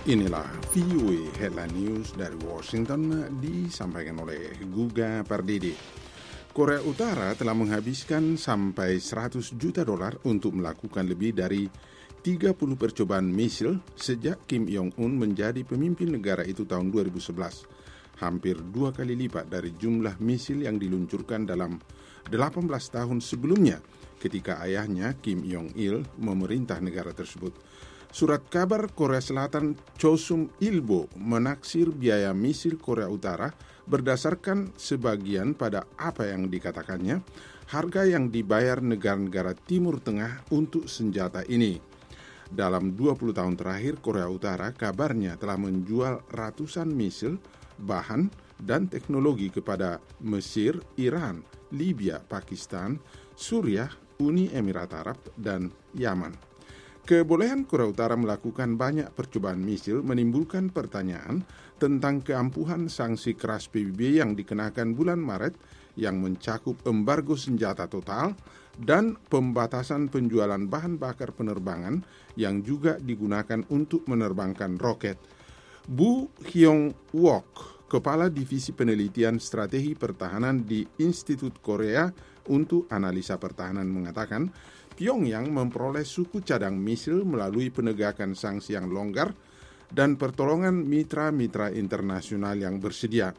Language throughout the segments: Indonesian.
Inilah VOA Headline News dari Washington disampaikan oleh Guga Pardede. Korea Utara telah menghabiskan sampai $100 juta untuk melakukan lebih dari 30 percobaan misil sejak Kim Jong-un menjadi pemimpin negara itu tahun 2011. Hampir 2 kali lipat dari jumlah misil yang diluncurkan dalam 18 tahun sebelumnya ketika ayahnya Kim Jong-il memerintah negara tersebut. Surat kabar Korea Selatan Chosun Ilbo menaksir biaya misil Korea Utara berdasarkan sebagian pada apa yang dikatakannya, harga yang dibayar negara-negara Timur Tengah untuk senjata ini. Dalam 20 tahun terakhir, Korea Utara kabarnya telah menjual ratusan misil, bahan, dan teknologi kepada Mesir, Iran, Libya, Pakistan, Suriah, Uni Emirat Arab, dan Yaman. Kebolehan Korea Utara melakukan banyak percobaan misil menimbulkan pertanyaan tentang keampuhan sanksi keras PBB yang dikenakan bulan Maret yang mencakup embargo senjata total dan pembatasan penjualan bahan bakar penerbangan yang juga digunakan untuk menerbangkan roket. Bu Hyung-wook, Kepala Divisi Penelitian Strategi Pertahanan di Institut Korea untuk Analisa Pertahanan mengatakan, Pyongyang memperoleh suku cadang misil melalui penegakan sanksi yang longgar dan pertolongan mitra-mitra internasional yang bersedia.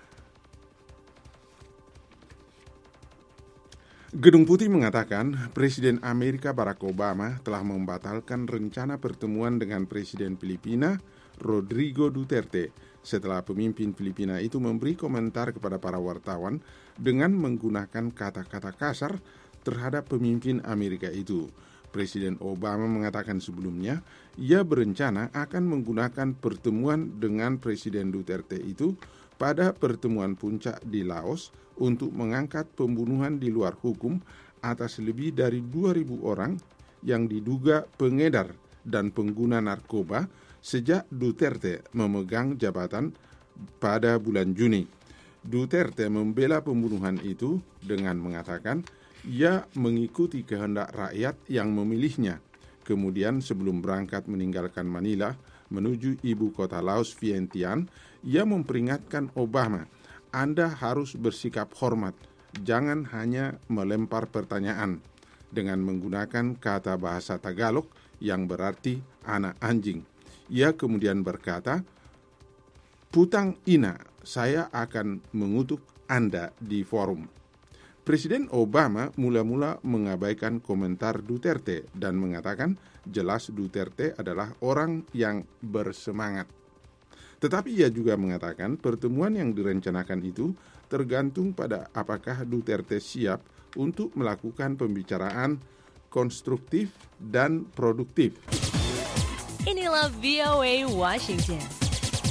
Gedung Putih mengatakan Presiden Amerika Barack Obama telah membatalkan rencana pertemuan dengan Presiden Filipina Rodrigo Duterte setelah pemimpin Filipina itu memberi komentar kepada para wartawan dengan menggunakan kata-kata kasar terhadap pemimpin Amerika itu. Presiden Obama mengatakan sebelumnya, ia berencana akan menggunakan pertemuan dengan Presiden Duterte itu pada pertemuan puncak di Laos untuk mengangkat pembunuhan di luar hukum atas lebih dari 2.000 orang yang diduga pengedar dan pengguna narkoba sejak Duterte memegang jabatan pada bulan Juni. Duterte membela pembunuhan itu dengan mengatakan, ia mengikuti kehendak rakyat yang memilihnya. Kemudian sebelum berangkat meninggalkan Manila menuju ibu kota Laos Vientiane, ia memperingatkan Obama, Anda harus bersikap hormat, jangan hanya melempar pertanyaan, dengan menggunakan kata bahasa Tagalog yang berarti anak anjing. Ia kemudian berkata, Putang ina, saya akan mengutuk Anda di forum. Presiden Obama mula-mula mengabaikan komentar Duterte dan mengatakan jelas Duterte adalah orang yang bersemangat. Tetapi ia juga mengatakan pertemuan yang direncanakan itu tergantung pada apakah Duterte siap untuk melakukan pembicaraan konstruktif dan produktif. Inilah VOA Washington.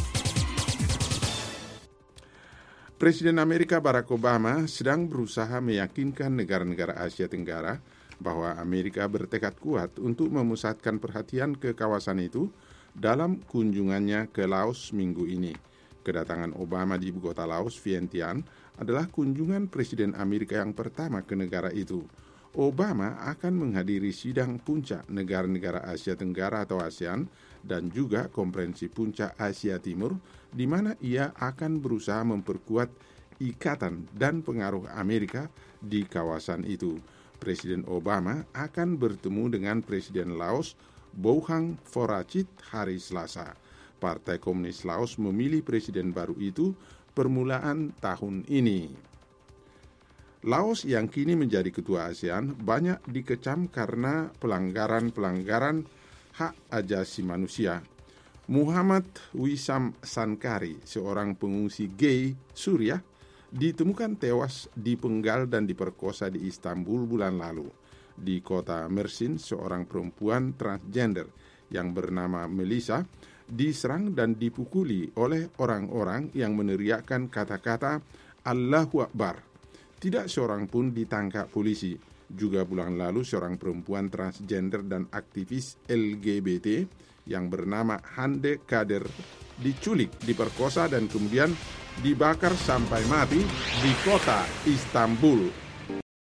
Presiden Amerika Barack Obama sedang berusaha meyakinkan negara-negara Asia Tenggara bahwa Amerika bertekad kuat untuk memusatkan perhatian ke kawasan itu dalam kunjungannya ke Laos minggu ini. Kedatangan Obama di ibu kota Laos, Vientiane, adalah kunjungan Presiden Amerika yang pertama ke negara itu. Obama akan menghadiri sidang puncak negara-negara Asia Tenggara atau ASEAN dan juga konferensi puncak Asia Timur, di mana ia akan berusaha memperkuat ikatan dan pengaruh Amerika di kawasan itu. Presiden Obama akan bertemu dengan Presiden Laos Bouhang Vorachit hari Selasa. Partai Komunis Laos memilih presiden baru itu permulaan tahun ini. Laos yang kini menjadi ketua ASEAN banyak dikecam karena pelanggaran hak asasi manusia. Muhammad Wisam Sankari, seorang pengungsi gay Suriah, ditemukan tewas dipenggal dan diperkosa di Istanbul bulan lalu. Di kota Mersin, seorang perempuan transgender yang bernama Melissa diserang dan dipukuli oleh orang-orang yang meneriakkan kata-kata Allahu Akbar. Tidak seorang pun ditangkap polisi. Juga bulan lalu seorang perempuan transgender dan aktivis LGBT yang bernama Hande Kader diculik, diperkosa dan kemudian dibakar sampai mati di kota Istanbul.